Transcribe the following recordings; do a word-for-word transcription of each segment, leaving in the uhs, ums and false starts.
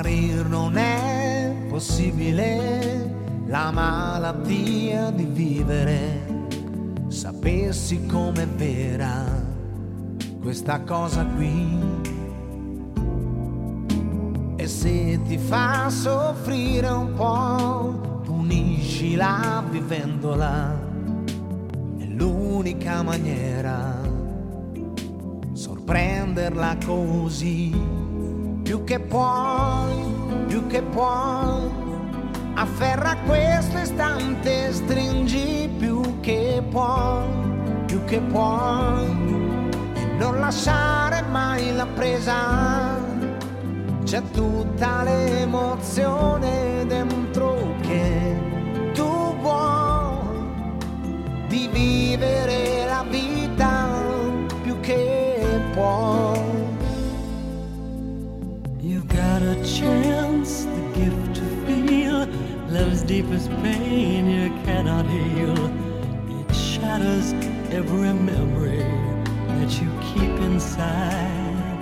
sparire non è possibile, la malattia di vivere. Sapessi com'è vera questa cosa qui, e se ti fa soffrire un po', puniscila vivendola. È l'unica maniera, sorprenderla così. Più che puoi, più che puoi, afferra questo istante, stringi più che puoi, più che puoi, e non lasciare mai la presa. C'è tutta l'emozione dentro che tu vuoi, di vivere la vita più che puoi. You've got a chance, the gift to feel love's deepest pain you cannot heal. It shatters every memory that you keep inside.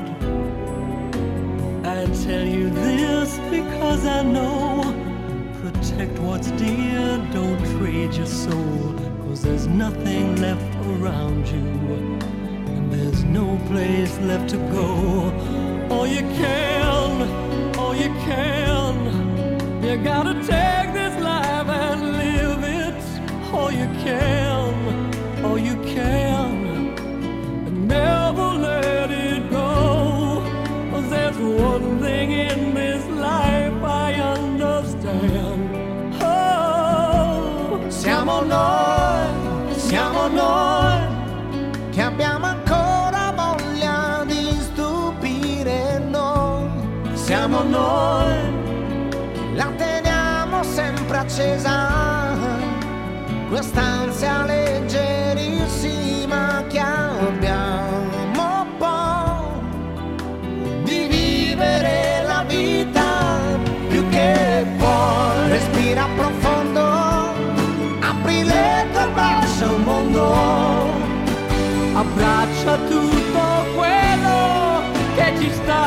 I tell you this because I know, protect what's dear, don't trade your soul, 'cause there's nothing left around you, and there's no place left to go. All you can, all you can, you gotta take this life and live it. All you can, all you can, and never let it go. 'Cause there's one thing in this life I understand. Oh, siamo noi, siamo noi, che abbiamo ancora voglia di stupire noi. Siamo noi, la teniamo sempre accesa, quest'ansia leggerissima che abbiamo poi, di vivere la vita più che puoi. Respira profondo, apri le tue braccia al mondo, abbraccia tutto quello che ci sta,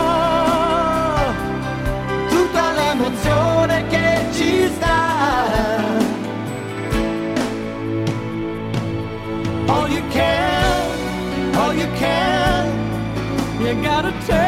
tutta l'emozione che ci sta. All you can, all you can, you gotta take